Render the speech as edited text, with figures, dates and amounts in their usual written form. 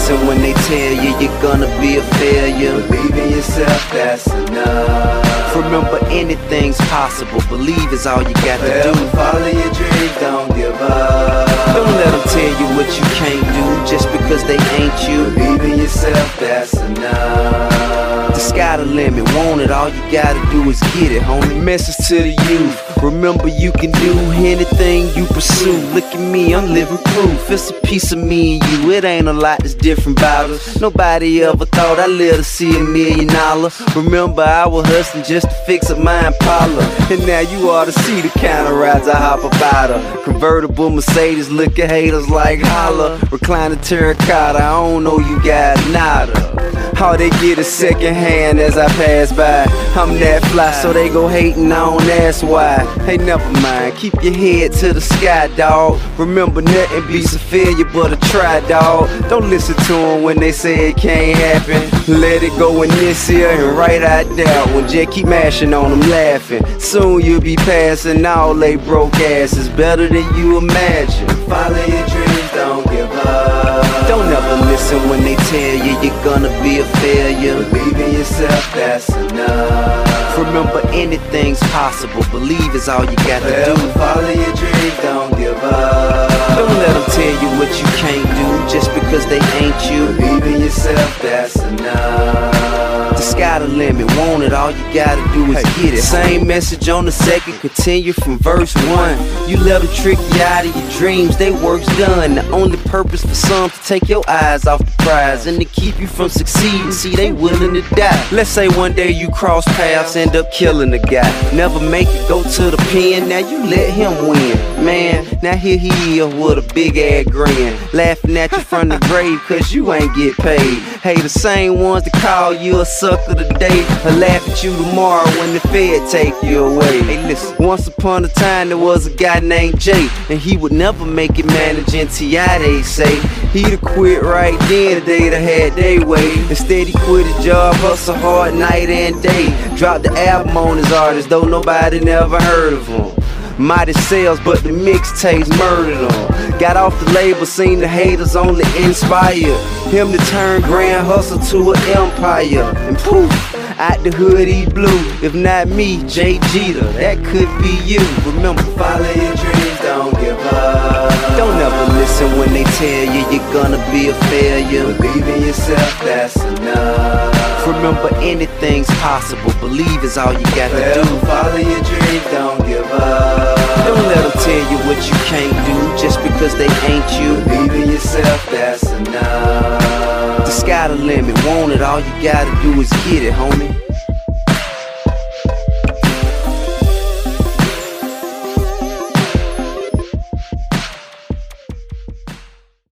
listen when they tell you you're gonna be a failure. Believe in yourself, that's enough. Remember, anything's possible. Believe is all you got to do. Follow your dreams, don't give up. Don't let them tell you what you can't do just because they ain't you. Believe in yourself, that's enough. The sky the limit, want it, all you gotta do is get it, homie. Message to the youth, remember you can do anything you pursue. Look at me, I'm living proof. It's a piece of me and you, it ain't a lot that's different about us. Nobody ever thought I'd live to see $1 million. Remember I was hustling just to fix up my Impala, and now you ought to see the kind of rides I hop about her. Convertible Mercedes, look at haters like holla. Recliner terracotta, I don't know you guys nada. All they get is second hand as I pass by. I'm that fly, so they go hating, I don't ask why. Hey, never mind, keep your head to the sky, dawg. Remember, nothing beats a failure but a try, dawg. Don't listen to them when they say it can't happen. Let it go in this year and right out there when Jay keep mashing on them laughing. Soon you'll be passing all they broke asses, better than you imagine. Follow your dreams, don't give up. Don't ever listen when they tell you you're gonna be a failure. Believe in yourself, that's enough. Remember, anything's possible. Believe is all you got to do. Follow your dreams, don't give up. Don't let them tell you what you can't do just because they ain't you. Believe in yourself, that's enough. The sky the limit, want it, all you gotta do is get it. Same message on the second, continue from verse 1. You let them trick you out of your dreams, they work's done. The only purpose for some to take your eyes off the prize and to keep you from succeeding, see they willing to die. Let's say one day you cross paths, end up killing the guy. Never make it, go to the pen, now you let him win. Man, now here he is with a big ass grin, laughing at you from the grave cause you ain't get paid. Hey, the same ones that call you a sucker today will laugh at you tomorrow when the Fed take you away. Hey listen, once upon a time there was a guy named Jay, and he would never make it managing T.I. they say. He'd have quit right then the day they had their way. Instead he quit his job, hustle hard night and day. Dropped the album on his artist though nobody never heard of him. Mighty sales, but the mixtapes murdered him. Got off the label, seen the haters only inspire him to turn grand hustle to an empire. And poof, out the hood he blew. If not me, Jay Jeter, that could be you. Remember, follow your dreams, don't give up. Don't ever listen when they tell you you're gonna be a failure. Believe in yourself, that's enough. Remember, anything's possible. Believe is all you got to do. Follow your dreams, don't give up. Don't let them tell you what you can't do just because they ain't you. Believe in yourself, that's enough. The sky the limit, want it, all you gotta do is get it, homie.